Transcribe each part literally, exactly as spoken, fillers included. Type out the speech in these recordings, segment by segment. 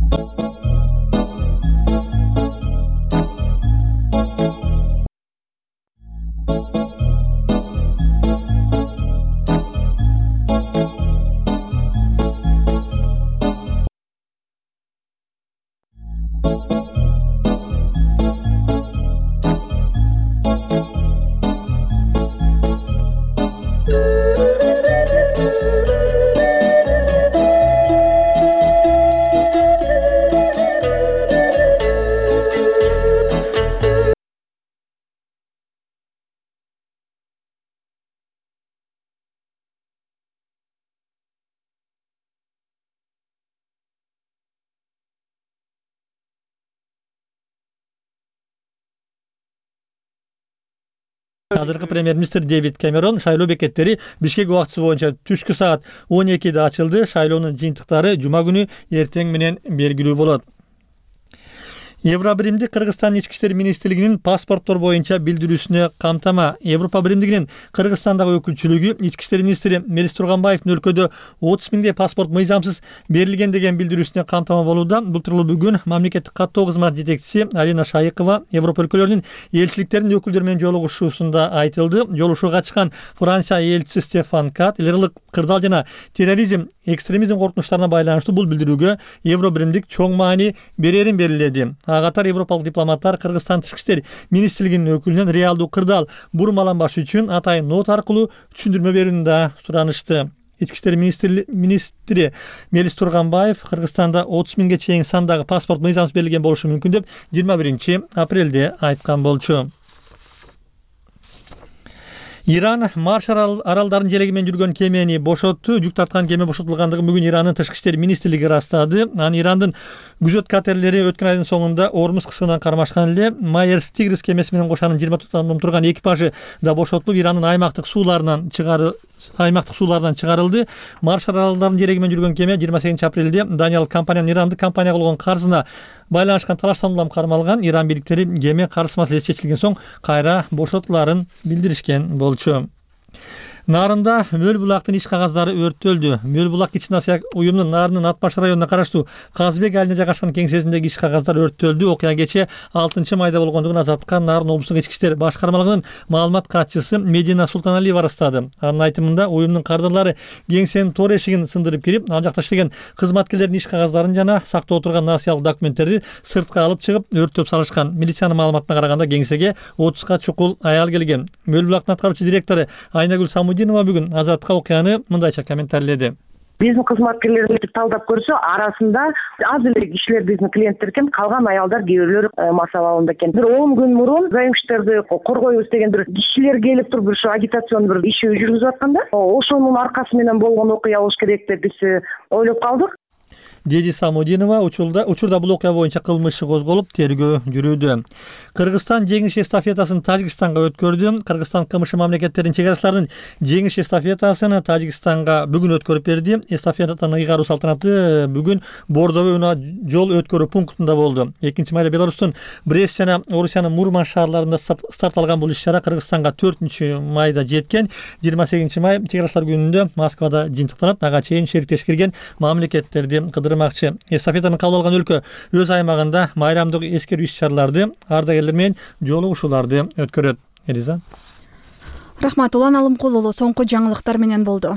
Азыркы премьер-министр Дэвид Кэмерон шайлоо бекеттери Бишкек убактысы боюнча түшкү саат он экиде ачылды. Шайлоонун жыйынтыктары жума күнү эртең менен белгилүү болот. Евро биримди Кыргызстан ички иштер министрлигинин паспорттор боюнча билдирүүсүнө камтама. Европа биримдигинин Кыргызстандагы өкүлчүлүгү ички иштер министри Мелис Турганбаевдин өлкөдө отуз миңдей паспорт мыйзамсыз берилген деген билдирүүсүнө камтама болууда. Бул тууралуу бүгүн мамлекеттик каттоо кызмат жетекчиси Алина Шайыкова Европа өлкөлөрүнүн элчиликтеринин өкүлдөрү менен жолугушуусунда айтылды. Жолугушууга чыккан Франция элчиси Стефан Кат элдик кырдаал жана терроризм, экстремизм коркунучтарына байланыштуу бул билдирүүгө Евро биримдик чоң маани берерин белгиледи. Катар европалык дипломаттар Кыргызстан тышкы иштер министрлигинин өкүлүнөн реалдуу кырдаал бурмаланбаш үчүн атайын нот аркылуу түшүндүрмө берүүнү да суранышты. Ички иштер министри Мелис Турганбаев Кыргызстанда отуз миңге чейин сандагы паспорт мыйзамсыз берилген болушу мүмкүн деп жыйырма биринчи апрелде айткан болчу. Иран Маршалл аралдарын желеги менен жүргөн кемени бошотту. Жүк тарткан кеме бошотулгандыгын бүгүн Ирандын тышкы иштер министрлиги ырастады. Анан Ирандын күзөт катерлери өткөн айдын соңунда Ормуз кысыгынан кармашкан эле Майерс Тигрис кемеси менен кошанын жыйырма төрт адамдан турган экипажы да бошотулуп, Ирандын аймактык сууларынан чыгары аймактык суулардан чыгарылды. Маршалл аралдарын желеги менен жүргөн кеме жыйырма сегизинчи апрелде Даниэл компаниянын ирандык компания кылган карызына байланышкан талаштануулар кармалган. Иран бийликтери кеме карыз маселеси чечилген соң кайра бошотуларын билдиришкен болчу. Нарында Мөл булактын иш кагаздары өрттөлдү. Мөл булак кичине Асия уюмунун Нарынын Атбаш районуна караштуу Казбек айылына жайгашкан кеңсесиндеги иш кагаздары өрттөлдү. Окуя кечээ алтынчы майда болгондугун Азаттыкка Нарын облустук ички иштер башкармалыгынын маалымат катчысы Медина Султаналиева ырастады. Анын айтымында уюмдун кардарлары кеңсенин тор эшигин сындырып кирип, ал жакта иштеген кызматкерлердин иш кагаздарын жана сактоо турган насыялык документтерди сыртка алып чыгып өрттөп салышкан. Милициянын маалыматына караганда кеңсеге отузга чукул аял келген. Мөл булактын аткаруучу директору Айнагүл Самудинова бүгүн Азаттыкка окуяны мындайча комментарийледи. Биздин кызматкерлерди талдап көрсө, арасында аз эле кишилер биздин клиенттер экен, калган аялдар кээ бирлөр мас абалында экен. Бир он күн мурун заимчитерди коргойбуз деген бир кишилер келип туруп, бир агитацион бир иш жүргүзүп атканда, ошонун аркасы менен болгон окуя болуш керек деп биз ойлоп калдык. Деди Самудинова учурда учурда бул окуя боюнча кылмыш иши козголуп, тергөө жүрүүдө. Кыргызстан жеңиш эстафетасын Тажикстанга өткөрдү. Кыргызстан КМШ мамлекеттеринин чегарачыларынын жеңиш эстафетасын Тажикстанга бүгүн өткөрүп берди. Эстафетанын ыйгаруу салтанаты бүгүн Бордовый унаа жол өткөрүү пунктунда болду. экинчи майда Беларустун Брест жана Орусиянын Мурман шаарларында старт алган бул иш-чара Кыргызстанга төртүнчү майда жеткен. жыйырма сегизинчи май чегарачылар күнүндө Москвада жыйынтыкталат. Ага чейин шериктеш кирген мамлекеттерди кыдырмакчы. Эстафетаны кабыл алган өлкө өз аймагында майрамдык эскерүү иш-чараларды, ардагерлер менен жолугушууларды өткөрөт. Элиза. Рахмат, Улан Алымкул уулу соңку жаңылыктар менен болду.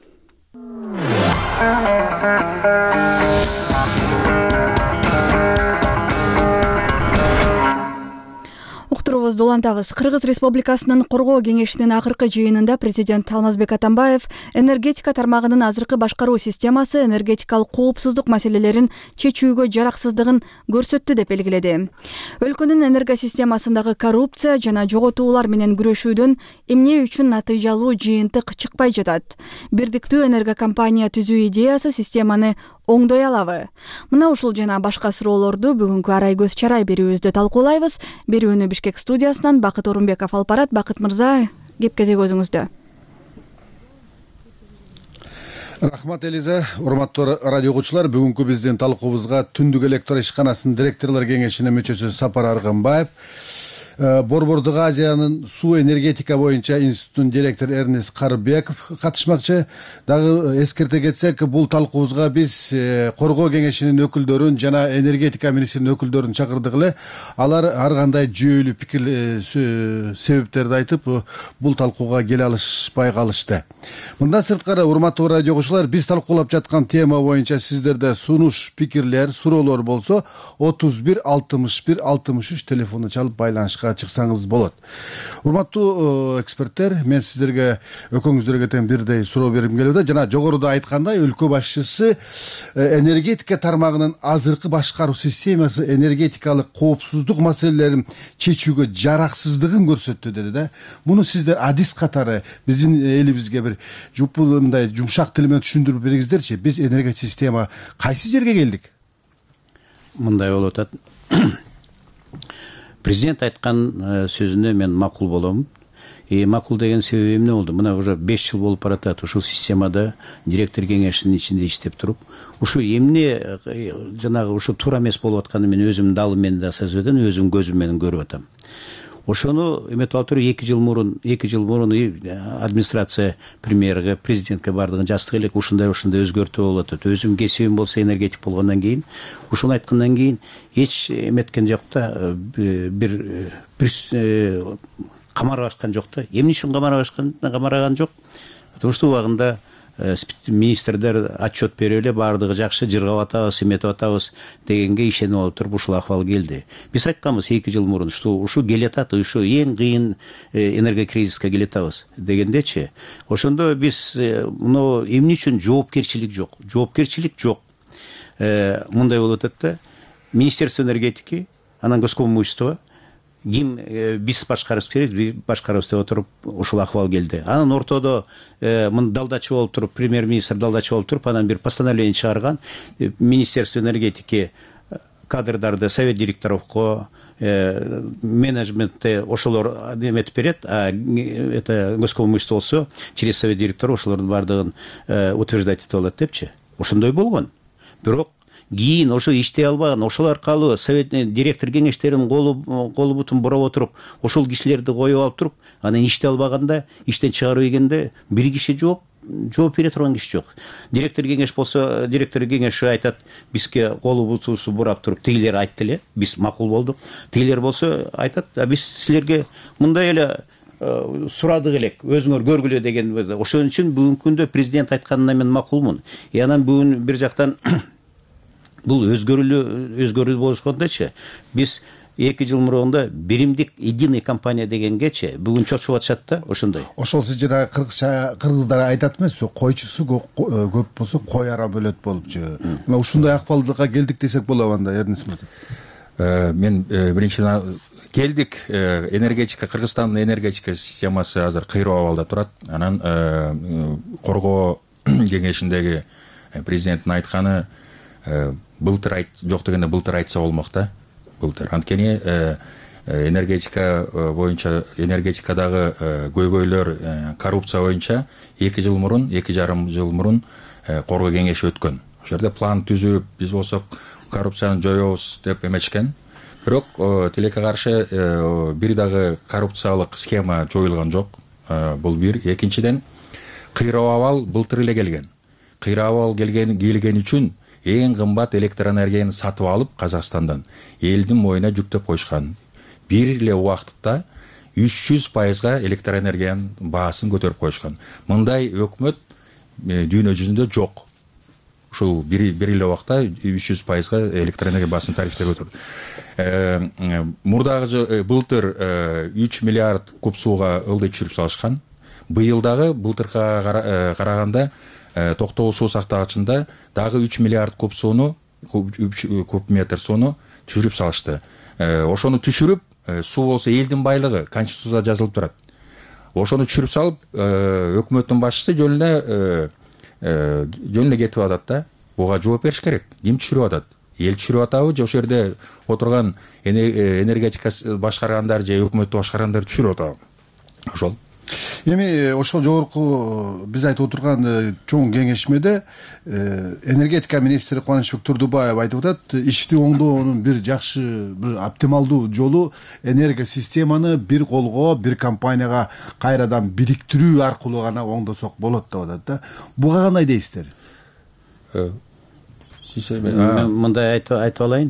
Уктурубузду улантабыз. Кыргыз Республикасынын Коргоо кеңешинин акыркы жыйынында президент Алмазбек Атамбаев энергетика тармагынын азыркы башкаруу системасы энергетикалык коопсуздук маселелерин чечүүгө жараксыздыгын көрсөттү деп белгиледи. Өлкөнүн энергосистемасындагы коррупция жана жоготуулар менен күрөшүүдөн эмне үчүн натыйжалуу жыйынтык чыкпай жатат? Бирдиктүү энергокомпания түзүү идеясы системаны оңдой алабы? Мына ушул жана башка суроолорду бүгүнкү арай көз чарай берүүбүздө талкуулайбыз. Берүүнү Бишкек студиясынан Бакыт Орунбеков алып барат. Бакыт мырза, кеп кезек өзүңүздө. Рахмат Элиза, урматтуу радио угуучулар, бүгүнкү биздин талкуубузга Түндүк электр ишканасынын директорлор кеңешинин мүчөсү Сапар Аргынбаев, Борбордук Азиянын суу энергетика боюнча институттун директору Эрнест Карыбеков катышмакчы. Дагы эскерте кетсек, бул талкуубузга биз коргоо кеңешинин өкүлдөрүн жана энергетика министринин өкүлдөрүн чакырдык эле. Алар ар кандай жүйөлүү пикир себептерди айтып, бул талкууга келе алышпай калышты. Мындан сырткары, урматтуу радио окуучулар, биз талкуулап жаткан тема боюнча сиздерде сунуш, пикирлер, суроолор болсо отуз бир алтымыш бир алтымыш үч телефону чалып байланышка чыксаңыз болот. Урматтуу эксперттер, мен сиздерге экөөңүздөргө тең бирдей суроо бергим келип атат. Жана жогоруда айткандай, өлкө башчысы энергетика тармагынын азыркы башкаруу системасы энергетикалык коопсуздук маселелерин чечүүгө жараксыздыгын көрсөттү деди да. Муну сиздер адис катары биздин элибизге бир жупулундай жумшак тил менен түшүндүрүп бериңиздерчи. Биз энергетика система кайсы жерге келдик? Мындай болуп атат. Президент айткан сөзүнө мен макул болом. И макул деген себеби эмне болду? Мына уже беш жыл болуп баратат ушул системада директор кеңешинин ичинде иштеп туруп, ушу эмне жанагы ушу туура эмес болуп атканын мен өзүм далы менен да сезем, өзүм көзүм менен көрүп атам. Ошону эметип отуруп эки жыл мурун, эки жыл мурун администрация премьерге, президентке бардыгын жаздык элек, ушундай ушундай өзгөртүү болуп атат. Өзүм кесибим болсо энергетик болгондон кийин, ушуну айткандан кийин эч эметкен жок да, бир бир камарбашкан жок да. Эмне үчүн камарбашкан, камараган жок? Потому что убагында министрлер отчет берип эле бардыгы жакшы, жыргап атабыз, эметип атабыз дегенге ишенип алып туруп ушул акыбал келди. Биз айтканбыз эки жыл мурун, что ушу келатат, ушу эң кыйын энергокризиске келатабыз дегендечи. Ошондо биз муну эмне үчүн жоопкерчилик жок? Жоопкерчилик жок. Мындай болуп атат да. Министерство энергетики, анан госкомимущество ким биз башкарып беребиз, биз башкарабыз деп отуруп ушул акыбал келди. Анан ортодо мын далдачы болуп туруп, премьер-министр далдачы болуп туруп, анан бир постановление чыгарган. Министерство энергетики кадрдарды совет директоровго, менеджментте ошолор эметип берет, а это госкомимущество болсо через совет директору ошолордун бардыгын утверждать этип алат депчи. Ошондой болгон. Бирок кийин ошо иштей албаган, ошол аркылуу совет директор кеңештеринин колу колу бутун бурап отуруп, ошол кишилерди коюп алып туруп, анан иштей албаганда, иштен чыгарып ийгенде бир киши жооп жооп бере турган киши жок. Директор кеңеш болсо, директор кеңеш айтат, бизге колу бутубузду бурап туруп, тигилер айтты эле, биз макул болдук. Тигилер болсо айтат, биз силерге мындай эле сурадык элек, өзүңөр көргүлө деген. Ошон үчүн бүгүнкү күндө президент айтканына мен макулмун. И анан бүгүн бир жактан бул өзгөрүлүү өзгөрүү болушкондочу, биз эки жыл мурунда биримдик единый компания дегенгечи бүгүн чочуп атышат да, ошондой. Ошол сиз жана кыргызча кыргыздар айтат эмеспи, койчусу көп болсо кой ара бөлөт болупчу. Мына ушундай акыбалга келдик десек болобу анда, Эрнест мырза? Мен биринчиден келдик, энергетика, Кыргызстандын энергетика системасы азыр кыйроо абалда турат. Анан коргоо кеңешиндеги президенттин айтканы былтыр айт жок дегенде былтыр айтса болмок да. Былтыр. Анткени энергетика боюнча, энергетикадагы көйгөйлөр, коррупция боюнча эки жыл мурун, эки жарым жыл мурун коргоо кеңеши өткөн. Ошол жерде план түзүп, биз болсок коррупцияны жоёбуз деп эметишкен. Бирок тилекке каршы бир дагы коррупциялык схема жоюлган жок. Бул бир. Экинчиден, кыйроо абал былтыр эле келген. Кыйроо абал келген келген үчүн эң кымбат электр энергияны сатып алып Казакстандан элдин моюна жүктөп коюшкан. Бир эле убакытта үч жүз пайызга электр энергиянын баасын көтөрүп коюшкан. Мындай өкмөт дүйнө жүзүндө жок. Ушул бир бир эле убакта үч жүз пайызга электр энергия баасын тарифтер көтөрдү. Мурдагы былтыр үч миллиард куб сууга ылдый түшүрүп салышкан. Быйыл дагы былтырга караганда токтогул суу сактагычында дагы үч миллиард куб сууну, куб метр сууну түшүрүп салышты. Ошону түшүрүп, суу болсо элдин байлыгы, Конституцияда жазылып турат. Ошону түшүрүп салып, өкмөттүн башчысы жөн эле жөн эле кетип атат да. Буга жооп бериш керек. Ким түшүрүп атат? Эл түшүрүп атабы же ошол жерде отурган энергетика башкаргандар же өкмөттү башкаргандар түшүрүп атабы? Ошол. эми ошол жогорку биз айтып отурган чоң кеңешмеде энергетика министри Кубанычбек Турдубаев айтып атат, ишти оңдоонун бир жакшы, бир оптималдуу жолу энергия системаны бир колго, бир компанияга кайрадан бириктирүү аркылуу гана оңдосок болот деп атат да. Буга кандай дейсиздер? Мындай айтып алайын.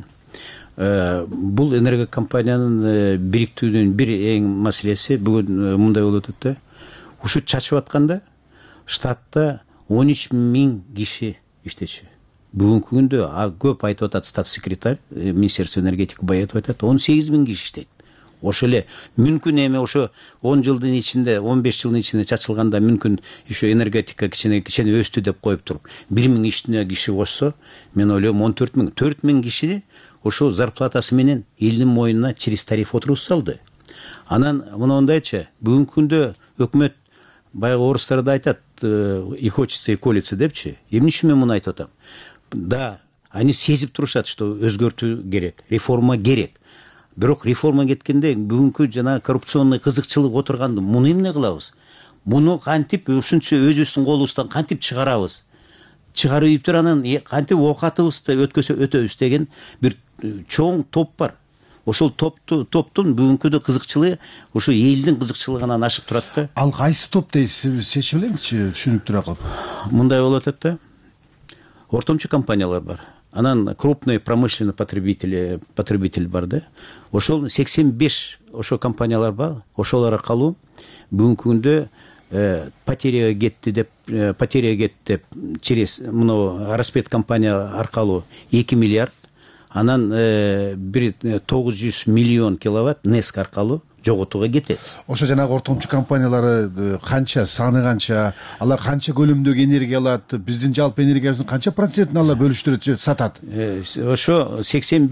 Бул энергия компаниянын бириктүүнүн бир эң маселеси бүгүн мындай болуп атат да. Ушу чачып атканда штатта он үч миң киши иштечү. Бүгүнкү күндө көп айтып атат статс секретарь, Министерство энергетика бай айтып атат, он сегиз миң киши иштейт. Ошо эле мүмкүн эми ошо он жылдын ичинде, он беш жылдын ичинде чачылганда мүмкүн ошо энергетика кичине кичине өстү деп коюп туруп, бир миң иштине киши кошсо, мен ойлойм он төрт миң, төрт миң кишини ошо зарплатасы менен элдин мойнуна через тариф отургузсалды. Анан мынандайчы, бүгүнкү күндө өкмөт баягы орустар да айтат, и хочется и колется депчи. Эмне үчүн мен муну айтып атам? Да, они сезип турушат, что өзгөртүү керек, реформа керек. Бирок реформа кеткенде бүгүнкү жана коррупционный кызыкчылык отурганды муну эмне кылабыз? Муну кантип ушунча өзүбүздүн колубуздан кантип чыгарабыз? Чыгарып ийиптир, анан кантип окатыбызды өткөсө өтөбүз деген бир чоң топ бар. Ошол топту топтун бүгүнкү кызыкчылыгы ошо элдин кызыкчылыгынан ашып турат да. Ал кайсы топ дейсиз, чечип элеңизчи, түшүнүктүрө кылып. Мындай болуп атат да. Ортомчу компаниялар бар. Анан крупный промышленный потребитель потребитель бар да. Ошол сексен беш ошо компаниялар бар. Ошолор аркылуу бүгүнкү күндө потеряга кетти деп, потеряга кетти деп через мына Распет компания аркылуу эки миллиард, анан бир тогуз жүз миллион киловатт НЭСК аркылуу жоготууга кетет. Ошо жанагы ортомчу компаниялары канча, саны канча, алар канча көлөмдөгү энергия алат, биздин жалпы энергиябыздын канча процентин алар бөлүштүрөт, сатат? Ошо сексен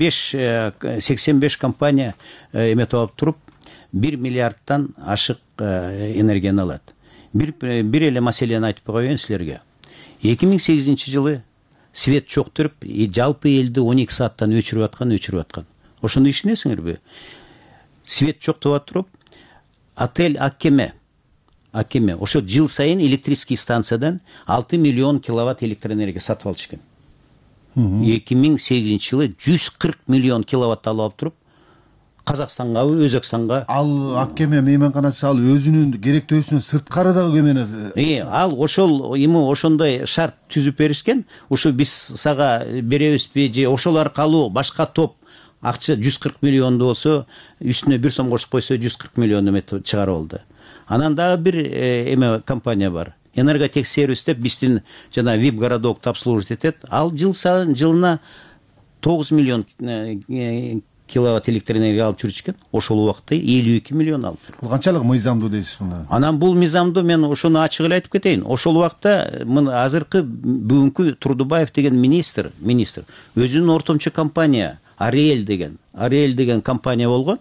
беш компания эметип алып туруп бир миллиардтан ашык энергияны алат. Бир бир эле маселени айтып коеюн силерге. эки миң сегизинчи жылы свет чоктуруп, жалпы элди он эки сааттан өчүрүп аткан, өчүрүп аткан. Ошондо ишенесиңерби? Свет чоктуп туруп, отель Аккеме, Аккеме, ошо жыл сайын электрический станциядан алты миллион киловатт электроэнергия сатып алчу экен. эки миң сегизинчи жылы жүз кырк миллион киловатт алып алып туруп, Казакстангабы, Өзбекстанга. Ал Аккеме мейманканасы ал өзүнүн керектөөсүнөн сырткары дагы көмөнү. Ал ошол эми ошондой шарт түзүп беришкен. Ошо биз сага беребизби же ошол аркылуу башка топ акча жүз кырк миллионду болсо, үстүнө бир сом кошуп койсо жүз кырк миллион эметип чыгарып алды. Анан дагы бир эме компания бар. Энерготек сервис деп биздин жана ви ай пи городокты обслуживать этет. Ал жыл сайын жылына тогуз миллион киловатт электроэнергия алып жүрчү экен. Ошол убакытта элүү эки миллион алды. Бул канчалык мыйзамдуу дейсиз муну? Анан бул мыйзамдуу мен ошону ачык эле айтып кетейин. Ошол убакта мына азыркы бүгүнкү Турдубаев деген министр, министр өзүнүн ортомчу компания Ариэль деген, Ариэль деген компания болгон.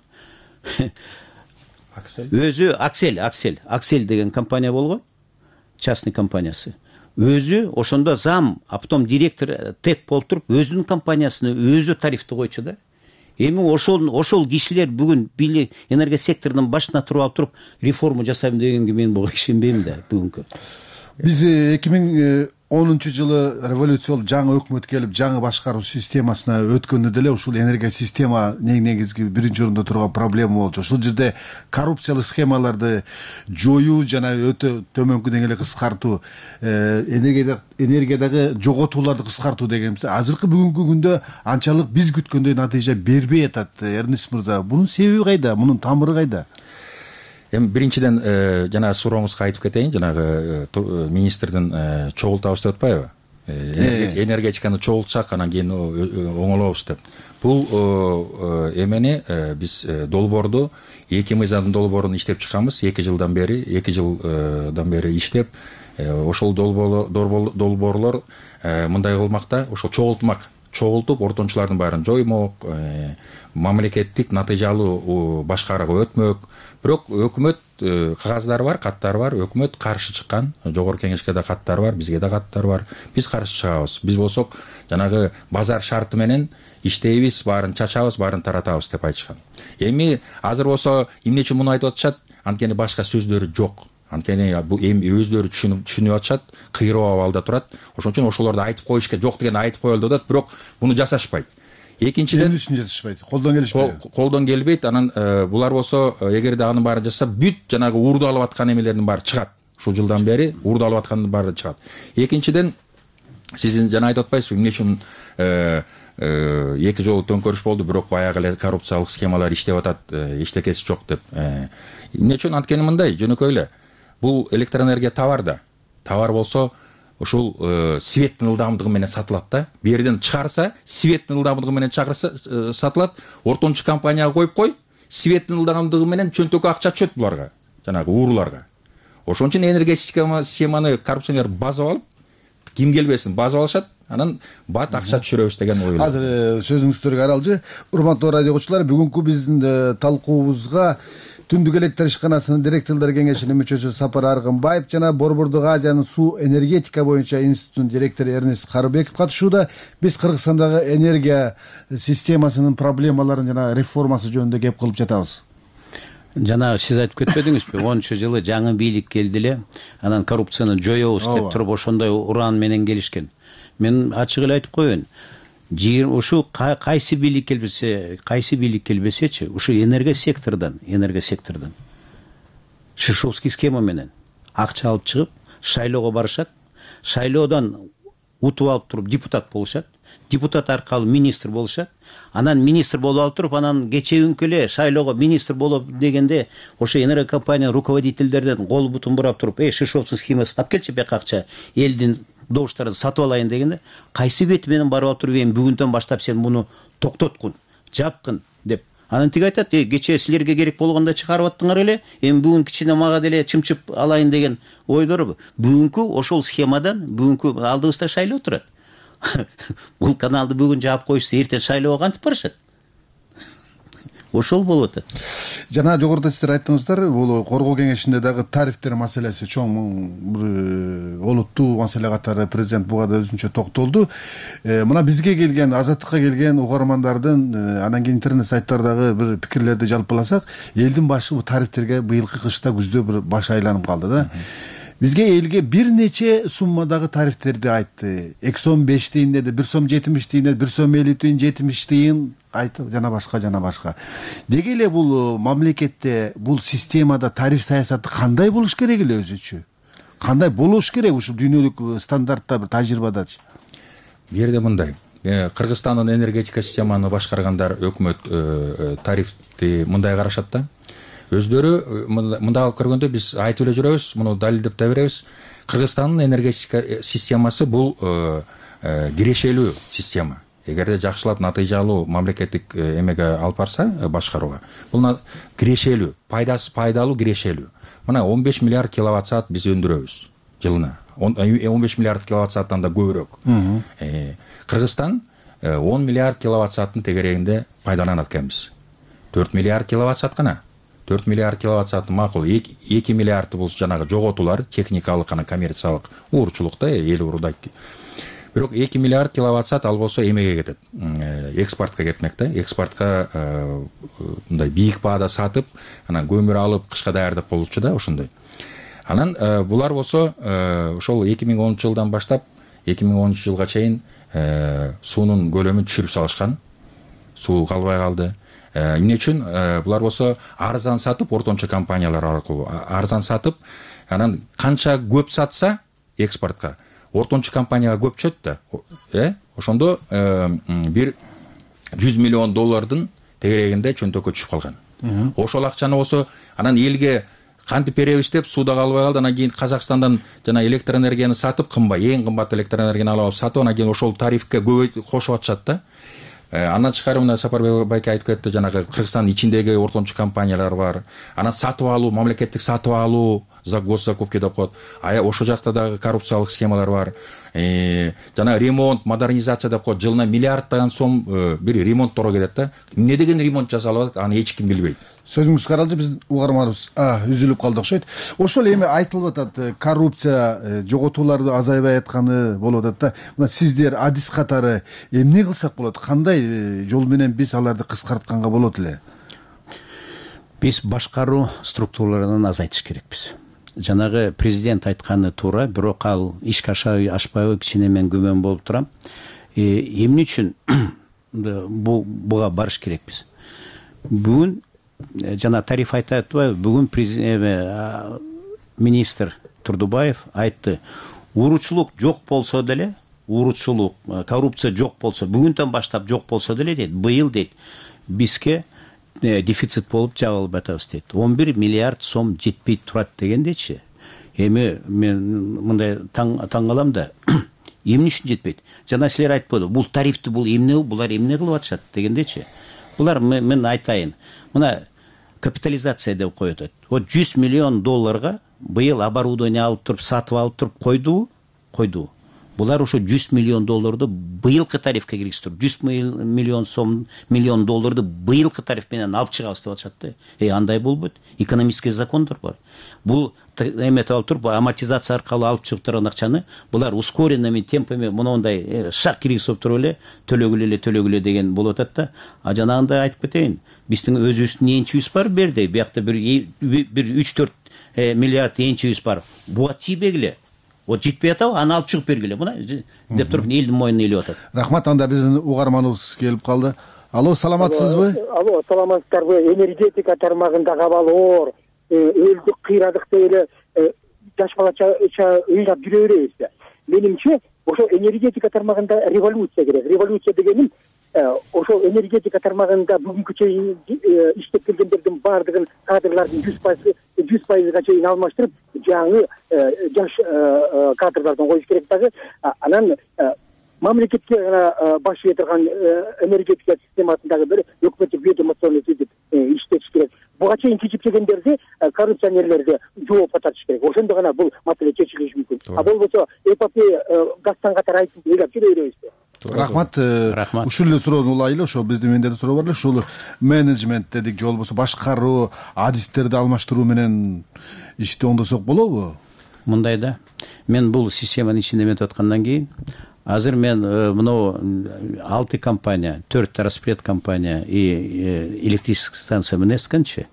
Өзү Аксель, Аксель, Аксель деген компания болгон. Частный компаниясы. Өзү ошондо зам, а потом директор ТЭП болуп туруп, өзүнүн компаниясына өзү тарифти койчу да. Эми ошол ошол кишилер бүгүн били энергия секторунун башына туруп алып туруп реформа жасайм дегенге мен буга ишенбейм да бүгүнкү. Биз эки миң онунчу жылы революция болуп жаңы өкмөт келип, жаңы башкаруу системасына өткөндө деле ушул энергия система негизги биринчи орунда турган проблема болчу. Ушул жерде коррупциялык схемаларды жоюу жана өтө төмөнкү деңгээлде кыскартуу, энергия энергиядагы жоготууларды кыскартуу дегенбиз. Азыркы бүгүнкү күндө анчалык биз күткөндөй натыйжа бербей атат. Эрнест мырза, бунун себеби кайда? Мунун тамыры кайда? Эми биринчиден жана сурооңузга айтып кетейин, жанагы министрдин чогултабыз деп атпайбы? Энергетиканы чогултсак, анан кийин оңолобуз деп. Бул эмени биз долбоорду, эки мыйзамдын долбоорун иштеп чыкканбыз, эки жылдан бери, эки жылдан бери иштеп, ошол долбоорлор мындай кылмакта, ошол чогултмак, чогултуп, ортончулардын баарын жоймок, мамлекеттик натыйжалуу башкарууга өтмөк. Бирок өкмөт кагаздары бар, каттары бар, өкмөт каршы чыккан, жогорку кеңешке да каттар бар, бизге да каттар бар. Биз каршы чыгабыз. Биз болсок, жанагы базар шарты менен иштейбиз, баарын чачабыз, баарын таратабыз деп айтышкан. Эми азыр болсо эмне үчүн муну айтып атышат? Анткени башка сөздөрү жок. анткени бул эми өздөрү түшүнүп атышат, кыйроо абалда турат. Ошон үчүн ошолорду айтып коюш керек, жок деген айтып коелу деп атат, бирок буну жасашпайт. Экинчиден эмне үчүн жасашпайт? Колдон келишпейт. Колдон келбейт. Анан булар болсо эгерде анын баарын жасаса, бүт жанагы уурду алып аткан эмелердин баары чыгат. Ушул жылдан бери уурду алып аткандын баары чыгат. Экинчиден, сиз жана айтып атпайсызбы, эмне үчүн эки жолу төңкөрүш болду, бирок баягы эле коррупциялык схемалар иштеп атат, эчтекеси жок деп. Эмне үчүн? Анткени мындай, жөнөкөй эле. Бул электроэнергия товар да. Товар болсо, ушул светтин ылдамдыгы менен сатылат да. Берден чыгарса, светтин ылдамдыгы менен чыгарса сатылат. Ортончу компанияга коюп кой, светтин ылдамдыгы менен чөнтөккө акча түшөт буларга, жанагы ууруларга. Ошон үчүн энергетика схеманы коррупционер базап алып, ким келбесин базап алышат, анан бат акча түшүрөбүз деген ой. Азыр сөзүңүздөргө аралжы. Урматтуу радио угуучулар, бүгүнкү биздин талкуубузга Түндүк электр ишканасынын директорлор кеңешинин мүчөсү Сапар Аргынбаев жана Борбордук Азиянын суу энергетика боюнча институтунун директору Эрнест Карыбеков катышууда. Биз Кыргызстандагы энергия системасынын проблемаларын жана реформасы жөнүндө кеп кылып жатабыз. Жана сиз айтып кетпедиңизби, онунчу жылы жаңы бийлик келди эле, анан коррупцияны жоёбуз деп туруп ошондой уран менен келишкен. Мен ачык эле айтып коеюн. Ушу кайсы бийлик келбесе, кайсы бийлик келбесечи, ушу энергия секторунан, энергия секторунан Шишовский схема менен акча алып чыгып, шайлоого барышат. Шайлоодон утуп алып туруп депутат болушат. Депутат аркылуу министр болушат. Анан министр болуп алып туруп, анан кечеүнкү эле шайлоого министр болуп дегенде, ошо энергия компания руководительдерден кол бутун бурап туруп, "Эй, Шишовский схемасын алып келчи, бек акча, элдин добуштарын сатып алайын" дегенде, кайсы бети менен барып алып туруп, "Эми бүгүндөн баштап сен муну токтоткун, жапкын" деп. Анан тиги айтат, "Эй, кечээ силерге керек болгондо чыгарып аттыңар эле, эми бүгүн кичине мага деле чымчып алайын" деген ойдорбу. Бүгүнкү ошол схемадан, бүгүнкү алдыбызда шайлоо турат. Бул каналды бүгүн жаап коюшса, эртең шайлоого кантип барышат? Ошол болуп атат. Жана жогоруда сиздер айттыңыздар, бул коргоо кеңешинде дагы тарифтер маселеси чоң бир олуттуу маселе катары президент буга да өзүнчө токтолду. Мына бизге келген, Азаттыкка келген угармандардын, анан кийин интернет сайттардагы бир пикирлерди жалпыласак, элдин башы бул тарифтерге быйылкы кышта, күздө бир баш айланып калды да. Бизге элге бир нече суммадагы тарифтерди айтты. эки сом беш тыйын деди, бир сом жетимиш тыйын деди, бир сом элүү тыйын, жетимиш тыйын айтып, жана башка жана башка. Деги эле бул мамлекетте, бул системада тариф саясаты кандай болуш керек эле өзүчө? Кандай болуш керек ушул дүйнөлүк стандартта, бир тажрыйбадачы? Бу жерде мындай. Кыргызстандын энергетика системаны башкаргандар, өкмөт тарифти мындай карашат да. Өздөрү мында алып көргөндө биз айтып эле жүрөбүз, муну далилдеп да беребиз. Кыргызстандын энергетика системасы бул кирешелүү система. Эгерде жакшылап натыйжалуу мамлекеттик эмеге алып барса, башкарууга, бул кирешелүү, пайдасы пайдалуу кирешелүү. Мына он беш миллиард киловатт саат биз өндүрөбүз жылына. он беш миллиард киловатт сааттан да көбүрөөк. Кыргызстан он миллиард киловатт сааттын тегерегинде пайдаланат экенбиз. төрт миллиард киловатт саат гана. төрт миллиард киловатт саат макул, эки миллиард бул жанагы жоготуулар, техникалык жана коммерциялык уурчулукта эл уурдайт. Бирок эки миллиард киловатт саат ал болсо эмеге кетет, экспортко кетмек да. Экспортко мындай бийик баада сатып, анан көмүр алып кышка даярдап болчу да, ошондой. Анан булар болсо ошол эки миң онунчу жылдан баштап эки миң онунчу жылга чейин суунун көлөмүн түшүрүп салышкан. Суу калбай калды. Эмне үчүн? Булар болсо арзан сатып, ортончо компаниялар аркылуу арзан сатып, анан канча көп сатса экспортко, ортончу компанияга көп түшөт да. Э? Ошондо бир жүз миллион доллардын тегерегинде чөнтөккө түшүп калган. Ошол акчаны болсо анан элге кантип беребиз деп сууда калбай калды. Анан кийин Казакстандан жана электроэнергияны сатып, кымбат, эң кымбат электроэнергияны алып сатып, анан кийин ошол тарифке көбөйтүп кошуп атышат да. Андан тышкары мына Сапар байке айтып кетти, жанагы Кыргызстандын ичиндеги ортончу компаниялар бар. Анан сатып алуу, мамлекеттик сатып алуу, за госзакупки деп коет. А ошол жакта дагы коррупциялык схемалар бар. Жана ремонт, модернизация деп коет. Жылына миллиарддаган сом бир ремонтторго кетет да. Эмне деген ремонт жасалып атат, аны эч ким билбейт. Сөзүңүз каралды, биз угарманыбыз үзүлүп калды окшойт. Ошол эми айтылып атат, коррупция, жоготууларды азайбай атканы болуп атат да. Мына сиздер адис катары эмне кылсак болот? Кандай жол менен биз аларды кыскартканга болот эле? Биз башкаруу структураларын азайтыш керекпиз. жанагы президент айтканы туура, бирок ал ишке ашпайбы кичине мен күмөн болуп турам. Эмне үчүн буга барыш керекпиз? Бүгүн жана тариф айтып атпайбы, бүгүн министр Турдубаев айтты, урушчулук жок болсо деле, урушчулук, коррупция жок болсо, бүгүндөн баштап жок болсо деле дейт, быйыл дейт, бизге дефицит болуп жабылып атабыз дейт. он бир миллиард сом жетпей турат дегендечи. Эми мен мындай таң калам да, эмне үчүн жетпейт? Жана силер айтпады, бул тарифти бул эмне, булар эмне кылып атышат дегендечи. Булар мен айтайын. Мына капитализация деп коет. Вот жүз миллион долларга быйыл оборудование алып туруп, сатып алып туруп койду, койду. Булар ошо жүз миллион долларды быйылкы тарифке киргизип, жүз миллион сом, миллион долларды быйылкы тариф менен алып чыгабыз деп атышат да. Э, андай болбойт. Экономический закондор бар. Бул эметип алып туруп, амортизация аркылуу алып чыгып турган акчаны булар ускоренными темпами мондай шаг киргизип туруп эле төлөгүлө эле төлөгүлө деген болуп атат да. А жанагындай айтып кетейин, биздин өзүбүздүн энчибиз бар берде, биякта бир бир үч төрт миллиард энчибиз бар. Буга тийбегиле. Вот жетпей атабы, аны алып чыгып бергиле. Мына деп туруп элдин мойнуна илип атат. Рахмат, анда биздин угарманыбыз келип калды. Алло, саламатсызбы? Алло, саламатсыздарбы? Энергетика тармагындагы абал оор, өлдүк, кыйрадык деп эле жаш балача ыйлап жүрө беребиз да. Менимче, ошо энергетика тармагында революция керек. Революция дегеним ошо энергетика тармагында бүгүнкү чейин иштеп келгендердин баардыгын кадрлардын жүз пайызга чейин алмаштырып, жаңы жаш кадрлардан коюш керек дагы. Анан мамлекетке баш ийе турган энергетика системасындагы бир өкмөттүк ведомствону түзүп иштетиш керек. Буга чейин кичипчегендерди, коррупционерлерди жооп тартыш керек. Ошондо гана бул маселе чечилиши мүмкүн. А болбосо эпопея гастан катар айтып ыйлап жүрө беребиз. Рахмат. Ушул эле суроону улайлы, ошо биздин мендерде суроо бар эле, ушул менеджмент дедик, же болбосо башкаруу, адистерди алмаштыруу менен ишти оңдосок болобу? Мындай да. Мен бул системанын ичинде эметип аткандан кийин, азыр мен мынау алты компания, төрт распред компания и электрическая станция менескенчи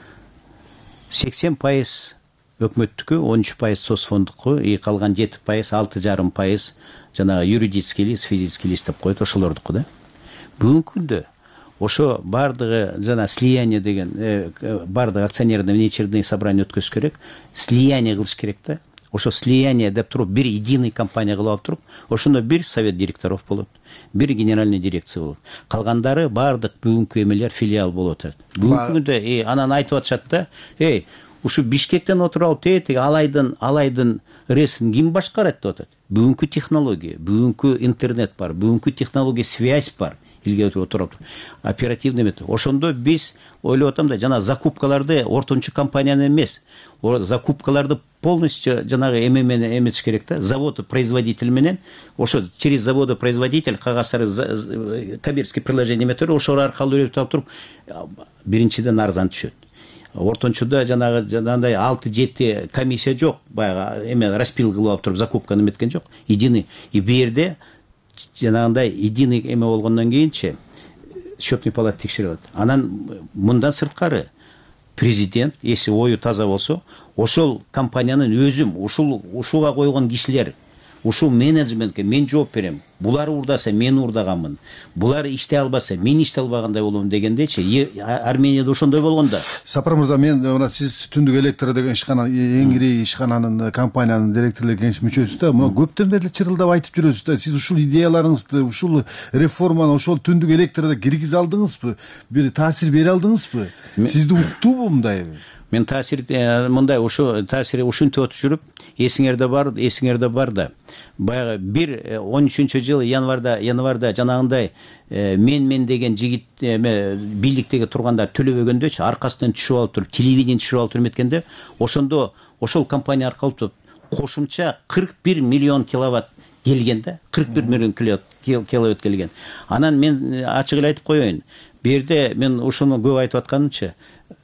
сексен пайыз өкмөттүкү, он үч пайыз соцфондуку, и калган жети пайыз, алты жарым пайыз жана юридический лиц, физический лиц деп коет, ошолордуку да. Бүгүнкү күндө ошо бардыгы жана слияние деген бардык акционерный внеочередное собрание өткөзүш керек, слияние кылыш керек да. Ошо слияние деп туруп, бир единый компания кылып алып туруп, ошондо бир совет директоров болот, бир генеральный дирекция болот. Калгандары бардык бүгүнкү эмелер филиал болуп атат. Бүгүнкү күндө э анан айтып атышат да, эй, ушу Бишкектен отуруп алып тетиги алайдын, алайдын ресин ким башкарат деп атат. Бүгүнкү технология, бүгүнкү интернет бар, бүгүнкү технология связь бар. Илге отуруп оперативный метод. Ошондо биз ойлоп атам да, жана закупкаларды ортончу компанияны эмес, закупкаларды полностью жанагы эме менен эметиш керек да. Завод производитель менен, ошо через заводы производитель кагаздары коммерческий приложение метод, ошо аркылуу өтүп алып туруп биринчиден арзан түшөт. Ортончуда жанагы жанагындай алты жети комиссия жок, баягы эме распил кылып алып туруп закупканы эметкен жок. Единый и бу жерде жанагындай единый эме болгондон кийинчи счетный палата текшерип атат. Анан мындан сырткары президент, если ою таза болсо, ошол компаниянын өзүм, ушул ушуга койгон кишилер, ушул менеджментке мен жооп берем. Булар урдаса мен урдаганмын. Булар иштей албаса мен иштей албагандай болом дегендечи. Арменияда ошондой болгондо. Сапар мырза, мен мына сиз Түндүк электр деген ишкана, эң ири ишкананын компаниянын директорлор кеңешинин мүчөсүсүз да. Мына көптөн бери чырылдап айтып жүрөсүз да. Сиз ушул идеяларыңызды, ушул реформаны ошол Түндүк электрде киргизе алдыңызбы? Бир таасир бере алдыңызбы? Сизди уктуубу мындай? Мен таасир мындай ошо таасир ушинтип өтүп жүрүп, эсиңерде бар, эсиңерде бар да. Баягы бир он үчүнчү жылы январда, январда жанагындай мен мен деген жигит бийликтеги тургандар төлөбөгөндөчү аркасынан түшүп алып туруп, телевидение түшүп алып туруп эткенде, ошондо ошол компания аркылуу кошумча кырк бир миллион киловатт келген да, кырк бир миллион киловатт келген. Анан мен ачык эле айтып коеюн. Бу жерде мен ушуну көп айтып атканымча,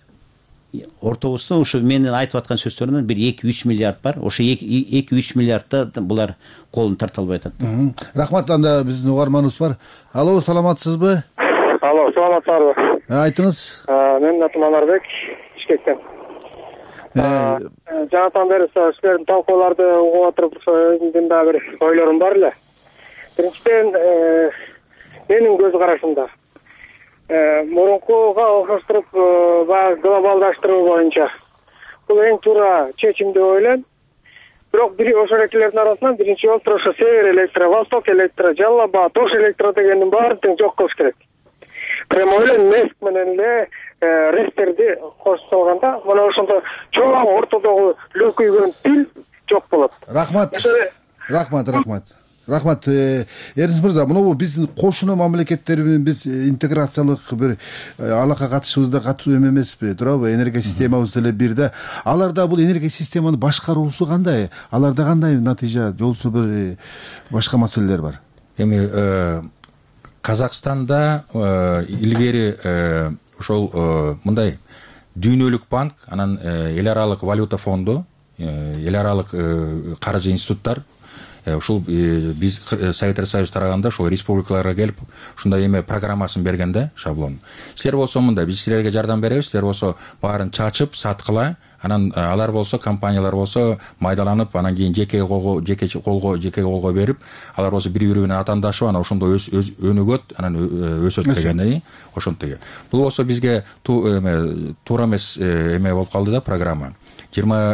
ортобузда ушу менин айтып аткан сөздөрүнөн бир эки үч миллиард бар. Ошо эки үч миллиардта булар колун тарта албай атат. Рахмат, анда биздин угарманыбыз бар. Алло, саламатсызбы? Алло, саламатсыздарбы? Айтыңыз. Менин атым Анарбек, Бишкектен. Жанатан бери силердин талкууларды угуп отуруп өзүмдүн дагы бир ойлорум бар эле. Биринчиден, менин көз карашымда мурункуга окшоштуруп баягы глобалдаштыруу боюнча бул эң туура чечим деп ойлойм. Бирок бир ошол экилердин арасынан биринчи болуп ошо Север электро, Восток электро, Жалал Абад, Ош электро дегендин баарын жок кылыш керек. Прямо ойлойм, Меск менен эле рестерди кошуп салганда, мына ошондо чоң ортодогу лөкүйгөн тил жок болот. Рахмат. Рахмат, рахмат. Рахмат. Эрнис мырза, мына биздин кошуна мамлекеттер менен биз интеграциялык бир алака катышыбызда катуу эмеспи, туурабы? Энергия системабыз деле бир да. Аларда бул энергия системаны башкаруусу кандай? Аларда кандай натыйжа, жолсу бир башка маселелер бар? Эми Казакстанда илгери ошол мындай дүйнөлүк банк, анан эл аралык валюта фонду, эл аралык каржы институттар ушул биз Советтер Союзу тараганда ушул республикаларга келип ушундай эме программасын бергенде, шаблон. Силер болсо мындай, биз силерге жардам беребиз, силер болсо баарын чачып, саткыла, анан алар болсо, компаниялар болсо майдаланып, анан кийин жеке колго, жеке колго, жеке колго берип, алар болсо бири-бири менен атаандашып, анан ошондо өнүгөт, анан өсөт дегендей, ошонтиги. Бул болсо бизге туура эмес эме болуп калды да программа. жыйырма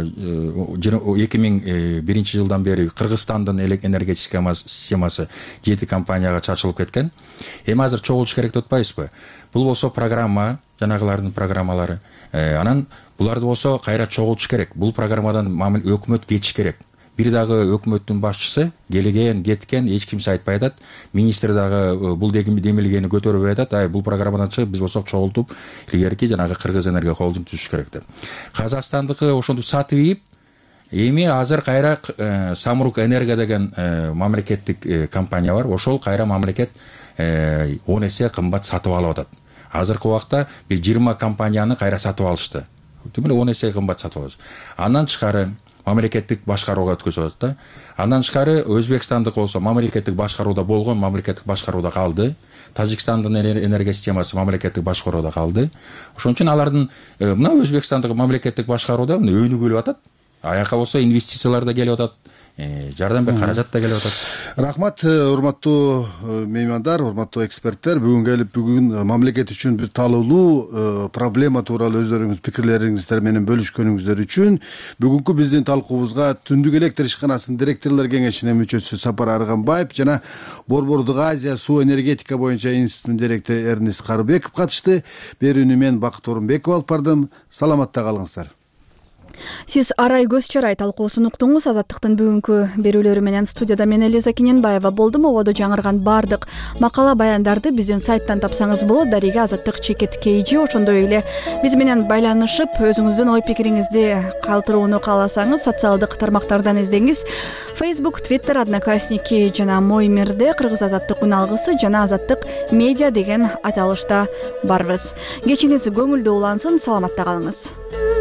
эки миң биринчи жылдан бери Кыргызстандын энергетика системасы жети компанияга чачылып кеткен. Эми азыр чогулуш керек деп атпайбызбы? Бул болсо программа, жанагылардын программалары. Анан буларды болсо кайра чогултуш керек. Бул программадан өкмөт кетиш керек. Бир дагы өкмөттүн башчысы келген, кеткен, эч кимсе айтпай атат. Министр дагы бул демилгени көтөрүп атат. Ай, бул программадан чыгып биз болсок чогултуп, илгерки жанагы Кыргыз энергия холдинг түзүш керек деп. Казакстандыкы ошондо сатып ийип, эми азыр кайра Самрук Энерго деген мамлекеттик компания бар. Ошол кайра мамлекет он эсе кымбат сатып алып атат. Азыркы убакта бир жыйырма компанияны кайра сатып алышты. Демек он эсе кымбат сатып алышты. Андан тышкары мамлекеттик башкарууга өткөзүп атат да. Андан тышкары Өзбекстандык болсо мамлекеттик башкарууда болгон, мамлекеттик башкарууда калды. Тажикстандын энергия системасы мамлекеттик башкарууда калды. Ошон үчүн алардын мына Өзбекстандык мамлекеттик башкарууда өнүгүлүп атат. Аяка болсо инвестициялар да келип атат. Жардам бер каражат да келип атат. Рахмат, урматтуу меймандар, урматтуу эксперттер. Бүгүн келип, бүгүн мамлекет үчүн бир талуулуу проблема тууралуу өздөрүңүз пикирлериңиздер менен бөлүшкөнүңүздөр үчүн бүгүнкү биздин талкуубузга Түндүк электр ишканасынын директорлор кеңешинин мүчөсү Сапар Арганбаев жана Борбордук Азия суу энергетика боюнча институттун директору Эрнис Карыбеков катышты. Берүүнү мен Бакыт Орунбеков алып бардым. Саламатта калыңыздар. Сиз Арай көз чарай талкуусун уктуңуз. Азаттыктын бүгүнкү берүүлөрү менен студияда мен Элиза Кененбаева болдум. Ободо жаңырган бардык макала баяндарды биздин сайттан тапсаңыз болот. Дарига Азаттык чекит кейжи. Ошондой эле биз менен байланышып, өзүңүздүн ой пикириңизди калтырууну кааласаңыз, социалдык тармактардан издеңиз. Facebook, Twitter, Одноклассники жана Моймирде Кыргыз Азаттык үн алгысы жана Азаттык медиа деген аталышта барбыз. Кечиңиз көңүлдүү улансын. Саламатта калыңыз.